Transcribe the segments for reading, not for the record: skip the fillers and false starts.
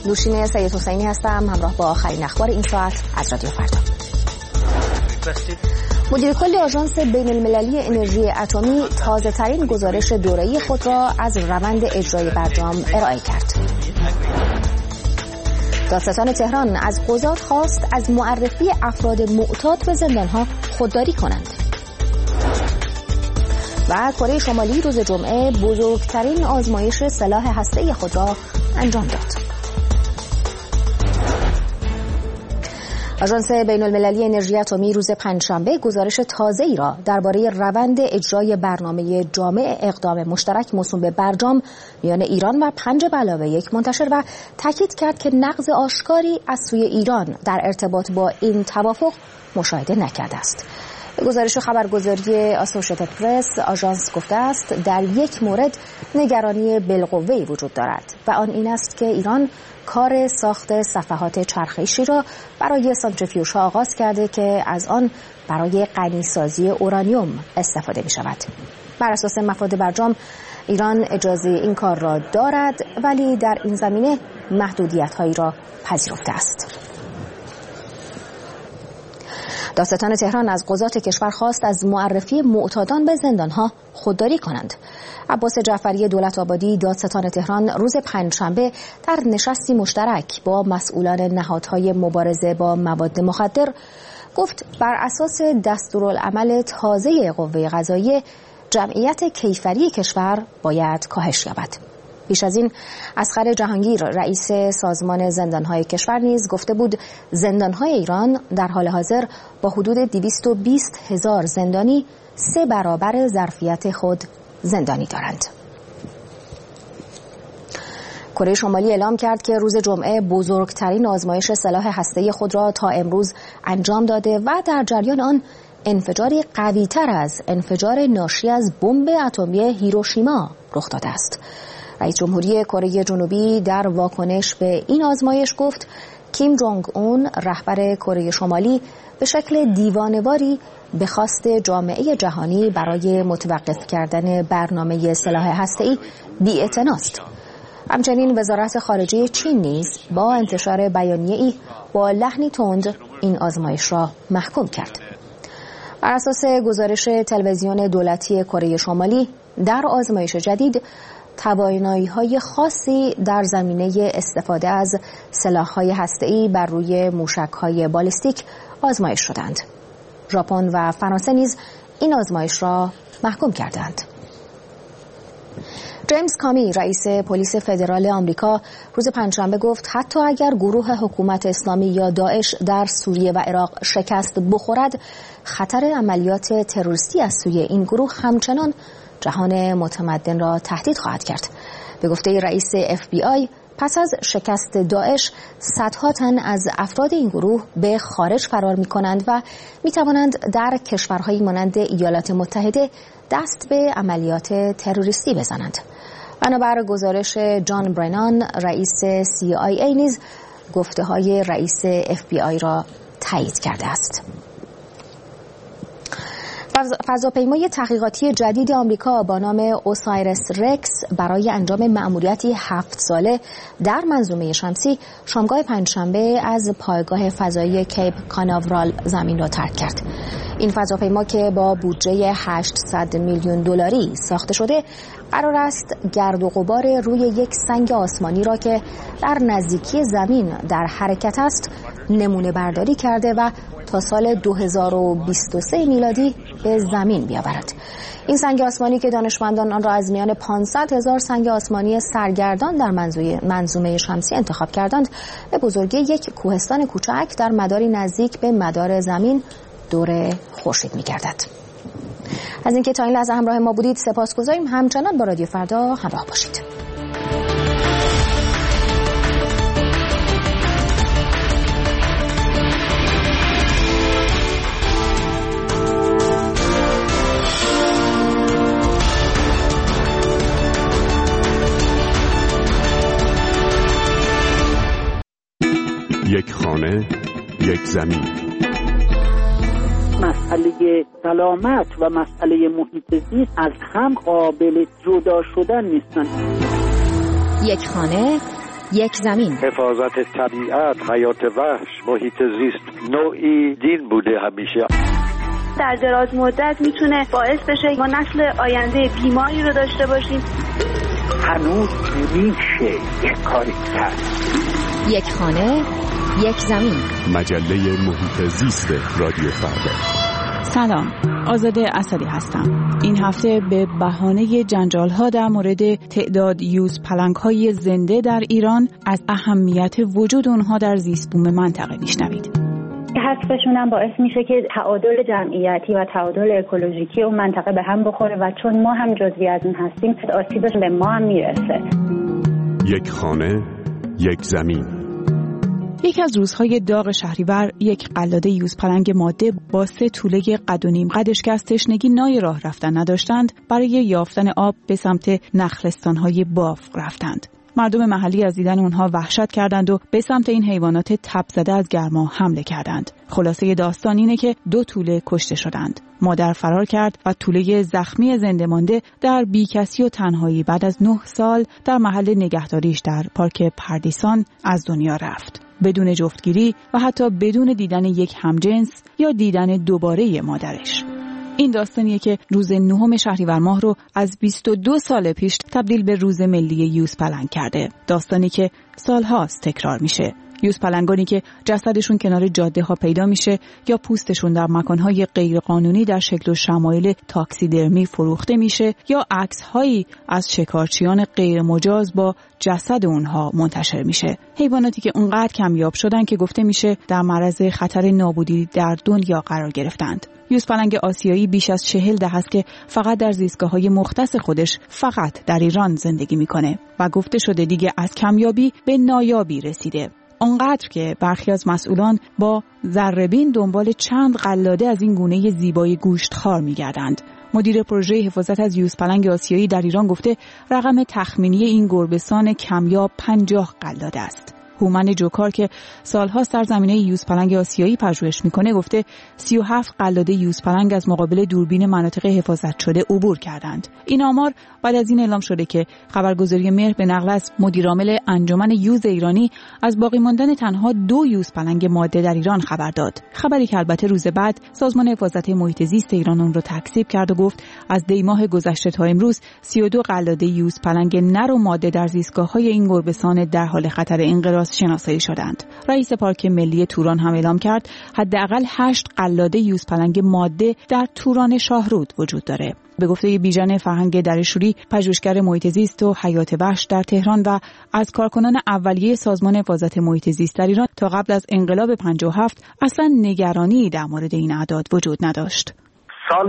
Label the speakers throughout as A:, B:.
A: نوشین سید حسینی هستم، همراه با آخرین اخبار این ساعت از رادیو فردا. مدیر کل آژانس بین المللی انرژی اتمی تازه ترین گزارش دوره‌ای خود را از روند اجرای برجام ارائه کرد. دادستان تهران از قضات خواست از معرفی افراد معتاد به زندان‌ها خودداری کنند. و کره شمالی روز جمعه بزرگترین آزمایش سلاح هسته‌ای خود را انجام داد. آژانس بین المللی انرژی اتمی روز پنجشنبه گزارش تازه‌ای را درباره روند اجرای برنامه جامع اقدام مشترک موسوم به برجام میان ایران و 5+1 منتشر و تاکید کرد که نقض آشکاری از سوی ایران در ارتباط با این توافق مشاهده نکرده است. به گزارش خبرگزاری آسوشیتد پرس، آژانس گفته است در یک مورد نگرانی بالقوه‌ای وجود دارد و آن این است که ایران کار ساخت صفحات چرخشی را برای سانتریفیوژها آغاز کرده که از آن برای غنی‌سازی اورانیوم استفاده می شود. بر اساس مفاد برجام ایران اجازه این کار را دارد، ولی در این زمینه محدودیت‌هایی را پذیرفته است. دادستان تهران از قضات کشور خواست از معرفی معتادان به زندان‌ها خودداری کنند. عباس جعفری دولت آبادی دادستان تهران روز پنجشنبه در نشستی مشترک با مسئولان نهادهای مبارزه با مواد مخدر گفت بر اساس دستورالعمل تازه قوه قضاییه جمعیت کیفری کشور باید کاهش یابد. پیش از این اصغر جهانگیر رئیس سازمان زندانهای کشور نیز گفته بود زندانهای ایران در حال حاضر با حدود 220,000 زندانی 3 برابر ظرفیت خود زندانی دارند. کره شمالی اعلام کرد که روز جمعه بزرگترین آزمایش سلاح هسته‌ای خود را تا امروز انجام داده و در جریان آن انفجاری قوی‌تر از انفجار ناشی از بمب اتمی هیروشیما رخ داده است. رئیس جمهوری کره جنوبی در واکنش به این آزمایش گفت کیم جونگ اون رهبر کره شمالی به شکل دیوانه‌واری به خواست جامعه جهانی برای متوقف کردن برنامه سلاح هسته‌ای بی‌اعتناست. همچنین وزارت خارجه چین نیز با انتشار بیانیه‌ای با لحنی تند این آزمایش را محکوم کرد. بر اساس گزارش تلویزیون دولتی کره شمالی در آزمایش جدید توانایی‌های خاصی در زمینه استفاده از سلاح‌های هسته‌ای بر روی موشک‌های بالستیک آزمایش شدند. ژاپن و فرانسه نیز این آزمایش را محکوم کردند. جیمز کامی رئیس پلیس فدرال آمریکا روز پنجشنبه گفت حتی اگر گروه حکومت اسلامی یا داعش در سوریه و عراق شکست بخورد، خطر عملیات تروریستی از سوی این گروه همچنان جهان متمدن را تهدید خواهد کرد. به گفته رئیس FBI پس از شکست داعش صدها تن از افراد این گروه به خارج فرار می‌کنند و می‌توانند در کشورهایی مانند ایالات متحده دست به عملیات تروریستی بزنند. بنابر گزارش جان برنان رئیس CIA نیز گفته‌های رئیس FBI را تایید کرده است. فضاپیمای تحقیقاتی جدید آمریکا با نام اوسایرس رکس برای انجام مأموریتی 7 ساله در منظومه شمسی شامگاه پنجشنبه از پایگاه فضایی کیپ کاناورال زمین را ترک کرد. این فضاپیما که با بودجه 800 میلیون دلاری ساخته شده قرار است گرد و غبار روی یک سنگ آسمانی را که در نزدیکی زمین در حرکت است نمونه برداری کرده و تا سال 2023 میلادی به زمین بیاورد. این سنگ آسمانی که دانشمندان آن را از میان 500,000 سنگ آسمانی سرگردان در منظومه شمسی انتخاب کردند، به بزرگی یک کوهستان کوچک در مداری نزدیک به مدار زمین دور خورشید می‌گردد. از اینکه تا این لحظه همراه ما بودید سپاسگزاریم. همچنان با رادیو فردا همراه باشید.
B: یک خانه، یک زمین.
C: مسئله سلامت و مسئله محیط زیست از هم قابل جدا شدن نیستن.
A: یک خانه، یک زمین.
D: حفاظت طبیعت، حیات وحش، محیط زیست نوعی دین بوده همیشه.
E: در دراز مدت میتونه باعث بشه ما نسل آینده بیماری رو داشته باشیم.
C: هنوز میشه یک کاری کرد.
A: یک خانه، یک زمین.
B: مجله محیط زیست رادیو فردا.
F: سلام، آزاده اسدی هستم. این هفته به بهانه جنجال‌ها در مورد تعداد یوز پلنگ‌های زنده در ایران از اهمیت وجود اونها در زیست بوم منطقه میشنوید.
G: حذفشون هم باعث میشه که تعادل جمعیتی و تعادل اکولوژیکی اون منطقه به هم بخوره و چون ما هم جزئی از اون هستیم آسیبش به ما هم میرسه.
B: یک خانه، یک زمین.
F: یکی از روزهای داغ شهریور یک قلاده یوزپلنگ ماده با 3 توله قد و نیم قدش که از تشنگی نای راه رفتن نداشتند برای یافتن آب به سمت نخلستان‌های بافق رفتند. مردم محلی از دیدن اونها وحشت کردند و به سمت این حیوانات تب زده از گرما حمله کردند. خلاصه داستان اینه که 2 توله کشته شدند. مادر فرار کرد و توله زخمی زنده مانده در بیکسی و تنهایی بعد از 9 سال در محل نگهداریش در پارک پردیسان از دنیا رفت. بدون جفتگیری و حتی بدون دیدن یک همجنس یا دیدن دوباره مادرش. این داستانیه که روز 9 شهریور ماه رو از 22 سال پیش تبدیل به روز ملی یوزپلنگ کرده. داستانی که سالهاست تکرار میشه. یوزپلنگانی که جسدشون کنار جاده ها پیدا میشه یا پوستشون در مکانهای غیرقانونی در شکل و شمایل تاکسیدرمی فروخته میشه یا عکس‌هایی از شکارچیان غیر مجاز با جسد اونها منتشر میشه. حیواناتی که اونقدر کمیاب شدن که گفته میشه در معرض خطر نابودی در دنیا قرار گرفتند. یوزپلنگ آسیایی بیش از 40 دهه است که فقط در زیستگاه‌های مختص خودش فقط در ایران زندگی میکنه و گفته شده دیگه از کمیابی به نایابی رسیده. آنقدر که برخی از مسئولان با ذره‌بین دنبال چند قلاده از این گونه زیبای گوشتخوار می‌گردند. مدیر پروژه حفاظت از یوزپلنگ آسیایی در ایران گفته رقم تخمینی این گربه‌سان کمیاب 50 قلاده است. هومن جوکار که سالها در زمینه یوزپلنگ آسیایی پژوهش میکنه گفته 37 قلاده یوزپلنگ از مقابل دوربین مناطق حفاظت شده عبور کردند. این آمار بعد از این اعلام شده که خبرگزاری مهر به نقل از مدیرعامل انجمن یوز ایرانی از باقی ماندن تنها 2 یوزپلنگ ماده در ایران خبر داد. خبری که البته روز بعد سازمان حفاظت محیط زیست ایران اون رو تکذیب کرد و گفت از دی ماه گذشته تا امروز 32 قلاده یوزپلنگ نر و ماده در زیستگاه‌های این گربه‌سان در حال خطر انقراض شناسایی شدند. رئیس پارک ملی توران هم اعلام کرد حداقل 8 قلاده یوزپلنگ ماده در توران شاهرود وجود داره. به گفته بیژن فرهنگ درشوری پژوهشگر محیط زیست و حیات وحش در تهران و از کارکنان اولیه سازمان حفاظت محیط زیست در ایران تا قبل از انقلاب 57 اصلا نگرانی در مورد این اعداد وجود نداشت.
C: سال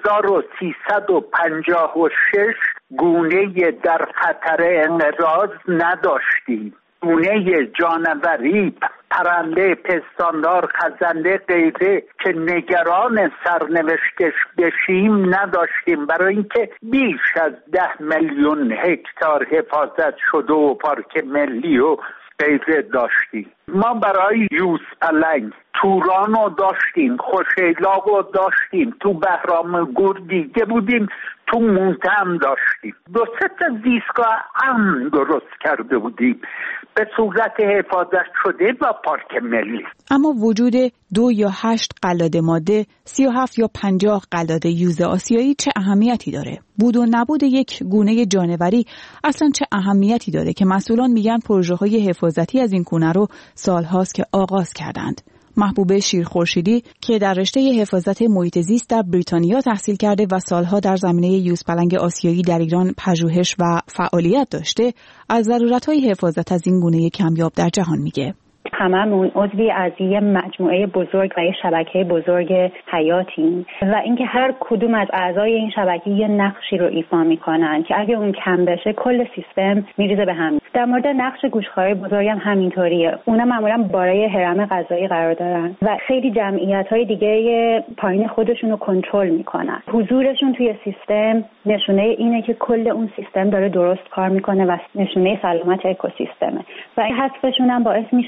C: 1356 گونه در خطر انقراض نداشتیم. گونه جانوری، پرنده، پستاندار، خزنده، غیره که نگران سرنوشتش بشیم نداشتیم، برای اینکه بیش از 10 میلیون هکتار حفاظت شده و پارک ملی و غیره داشتیم. ما برای یوزپلنگ توران رو داشتیم، خوشیلاق رو داشتیم، تو بهرام گور دیگه بودیم، تو مونته هم داشتیم. 2-3 تا زیستگاه امن درست کرده بودیم به صورت حفاظت شده و پارک ملی.
F: اما وجود 2 یا 8 قلاده ماده، 37 یا 50 قلاده یوز آسیایی چه اهمیتی داره؟ بود و نبود یک گونه جانوری اصلا چه اهمیتی داره که مسئولان میگن پروژه‌های حفاظتی از این گونه رو سالهاست که آغاز کردند. محبوبه شیرخورشیدی که در رشته حفاظت محیط زیست در بریتانیا تحصیل کرده و سالها در زمینه یوزپلنگ آسیایی در ایران پژوهش و فعالیت داشته، از ضرورت‌های حفاظت از این گونه کمیاب در جهان میگه.
G: هممون عضوی از یه مجموعه بزرگ و یه شبکه بزرگ حیاتیم و اینکه هر کدوم از اعضای این شبکه یه نقشی رو ایفا میکنن که اگه اون کم بشه کل سیستم میریزه به هم. در مورد نقش گوشتخوارای بزرگ هم همینطوریه. اونا معمولا بالای هرم غذایی قرار دارن و خیلی جمعیت‌های دیگه پایین خودشون رو کنترل میکنن. حضورشون توی سیستم نشونه اینه که کل اون سیستم داره درست کار میکنه و نشونه سلامت اکوسیستمه و این حذفشون هم باعث میشه که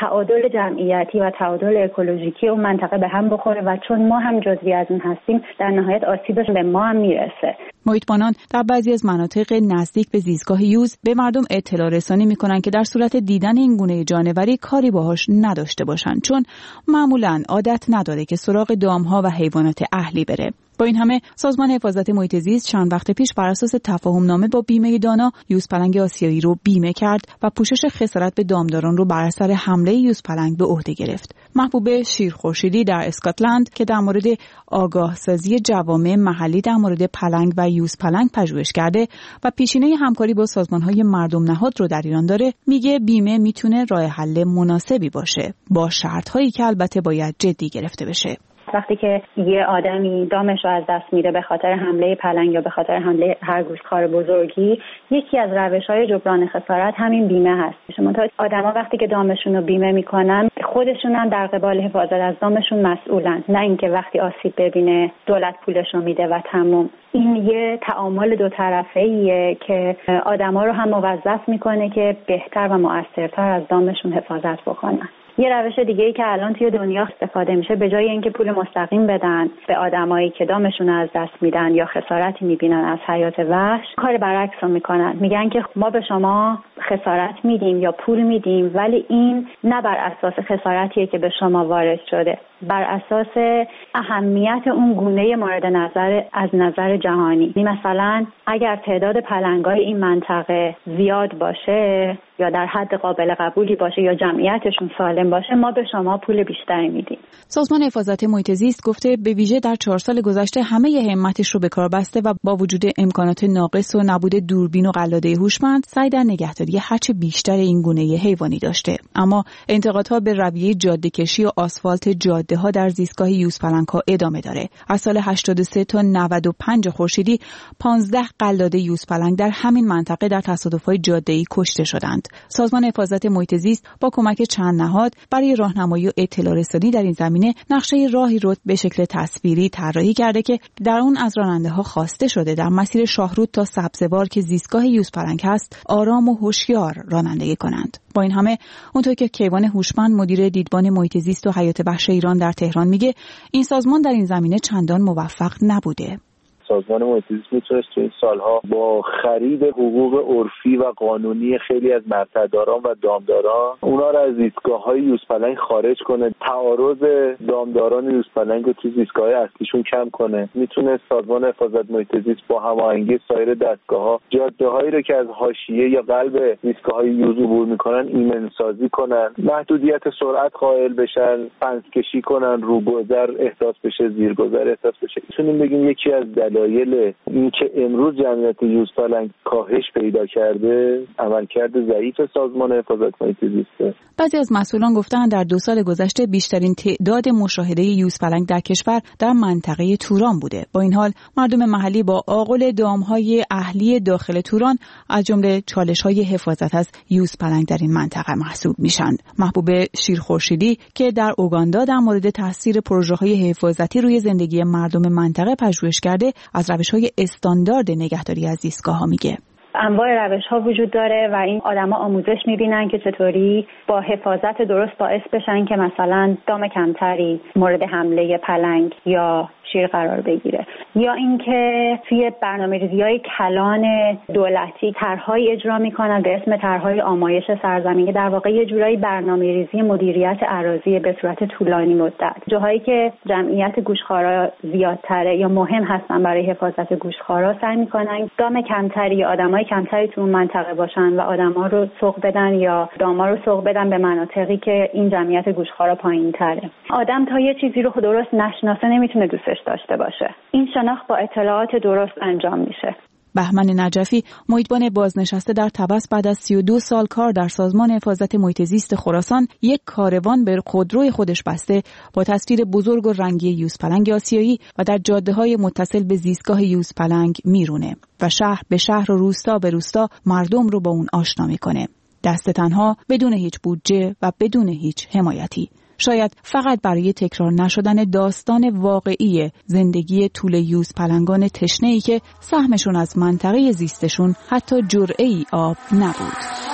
G: تعادل جمعیتی و تعادل اکولوژیکی اون منطقه به هم بخوره و چون ما هم جزئی از اون هستیم در نهایت آسیبش به ما هم میرسه.
F: محیط‌بانان در بعضی از مناطق نزدیک به زیستگاه یوز به مردم اطلاع رسانی می‌کنند که در صورت دیدن این گونه جانوری کاری باهاش نداشته باشند، چون معمولاً عادت نداره که سراغ دام‌ها و حیوانات اهلی بره. با این همه سازمان حفاظت محیط زیست چند وقت پیش بر اساس تفاهم‌نامه با بیمه دانا یوزپلنگ آسیایی رو بیمه کرد و پوشش خسارت به دامداران رو بر اثر حمله یوزپلنگ به عهده گرفت. محبوب شیرخورشیدی در اسکاتلند که در مورد آگاهسازی جوامع محلی در مورد پلنگ و یوزپلنگ پژوهش کرده و پیشینه همکاری با سازمان‌های مردم نهاد رو در ایران داره، میگه بیمه میتونه راه حل مناسبی باشه، با شرط‌هایی که البته باید جدی گرفته بشه.
G: وقتی که یه آدمی دامش رو از دست میده به خاطر حمله پلنگ یا به خاطر حمله هر گوشتخوار بزرگی، یکی از روش‌های جبران خسارت همین بیمه هست. شما آدما وقتی که دامشون رو بیمه میکنن خودشون هم در قبال حفاظت از دامشون مسئولن، نه اینکه وقتی آسیب ببینه دولت پولش رو میده و تموم. این یه تعامل دو طرفه‌ایه که آدما رو هم موظف میکنه که بهتر و مؤثرتر از دامشون حفاظت بکنن. یه روش دیگه ای که الان توی دنیا استفاده میشه، به جای اینکه پول مستقیم بدن به آدمایی که دامشون از دست میدن یا خسارتی میبینن از حیات وحش، کار برعکس رو میکنن. میگن که ما به شما خسارت میدیم یا پول میدیم، ولی این نه بر اساس خسارتیه که به شما وارد شده، بر اساس اهمیت اون گونه مورد نظر از نظر جهانی. مثلا اگر تعداد پلنگای این منطقه زیاد باشه یا در حد قابل قبولی باشه یا جمعیتشون سالم باشه، ما به شما پول بیشتری میدیم.
F: سازمان حفاظت محیط زیست گفته به ویژه در 4 سال گذشته همه همتش رو به کار بسته و با وجود امکانات ناقص و نبود دوربین و قلاده هوشمند سعی در نگهداری هرچه بیشتر این گونه حیوانی داشته. اما انتقادها به رویه جاده‌کشی و آسفالت جاده‌ها در زیستگاه یوزپلنگ‌ها ادامه داره. از سال 83 تا 95 خورشیدی 15 قلاده یوزپلنگ در همین منطقه در تصادف‌های جاده‌ای کشته شدند. سازمان حفاظت محیط زیست با کمک چند نهاد برای راهنمایی و اطلاع رسانی در این زمینه نقشه راهی رو به شکل تصویری طراحی کرده که در اون از راننده‌ها خواسته شده در مسیر شاهرود تا سبزوار که زیستگاه یوزپلنگ هست آرام و هوشیار رانندگی کنند. با این همه اونطور که کیوان هوشمند مدیر دیدبان محیط زیست و حیات وحش ایران در تهران میگه، این سازمان در این زمینه چندان موفق نبوده.
H: سازمان محیط زیست میتونست تو این سالها با خرید حقوق عرفی و قانونی خیلی از مرتداران و دامداران اونا را از زیستگاه‌های یوزپلنگ خارج کنه، تعارض دامداران یوزپلنگ رو تو زیستگاه‌های اصلیشون کم کنه. میتونست سازمان حفاظت محیط زیست با هماهنگی سایر دستگاه‌ها جاده‌هایی رو که از حاشیه یا قلب زیستگاه‌های یوز عبور میکنن ایمن‌سازی کنن، محدودیت سرعت قائل بشن، پنسکشی کنن، روگذر احساس بشه، زیرگذر احساس بشه. میتونیم بگیم یکی از دلایل اینکه امروز جمعیت یوزپلنگ کاهش پیدا کرده عملکرد ضعیف سازمان حفاظت محیط زیست.
F: بعضی از مسئولان گفتند در 2 سال گذشته بیشترین تعداد مشاهده یوزپلنگ در کشور در منطقه توران بوده. با این حال مردم محلی با آغل دامهای اهلی داخل توران از جمله چالش‌های حفاظت از یوزپلنگ در این منطقه محسوب میشند. محبوب شیرخورشیدی که در اوگاندا در مورد تاثیر پروژه‌های حفاظتی روی زندگی مردم منطقه پژوهش کرده، از روش‌های استاندارد نگهداری از زیستگاه‌ها میگه.
G: انواع روش‌ها وجود داره و این آدما آموزش می‌بینن که چطوری با حفاظت درست باعث بشن که مثلا دام کمتری مورد حمله پلنگ یا شیر قرار بگیره، یا اینکه توی برنامه‌ریزی‌های کلان دولتی طرح‌های اجرا می‌کنن به اسم طرح‌های آمایش سرزمین که در واقع یه جورایی برنامه‌ریزی مدیریت اراضی به صورت طولانی مدت. جاهایی که جمعیت گوشتخوارا زیادتره یا مهم هستن برای حفاظت گوشتخوارا سعی می‌کنن دام کمتری یا آدمای کمتری تو اون منطقه باشن و آدما رو سوق بدن یا داما رو سوق بدن به مناطقی که این جمعیت گوشتخوارا پایین‌تره. آدم تا یه چیزی رو درست نشناسه نمیتونه دوستش داشته باشه. این شناخت با اطلاعات درست انجام میشه.
F: بهمن نجفی، محیطبان بازنشسته در طبس، بعد از 32 سال کار در سازمان حفاظت محیط زیست خراسان یک کاروان به خودروی خودش بسته با تصویر بزرگ و رنگی یوزپلنگ آسیایی و در جاده‌های متصل به زیستگاه یوزپلنگ میرونه و شهر به شهر و روستا به روستا مردم رو با اون آشنا میکنه. دست تنها، بدون هیچ بودجه و بدون هیچ حمایتی. شاید فقط برای تکرار نشدن داستان واقعی زندگی طول یوزپلنگان تشنه‌ای که سهمشون از منطقه زیستشون حتی جرعه‌ای آب نبود.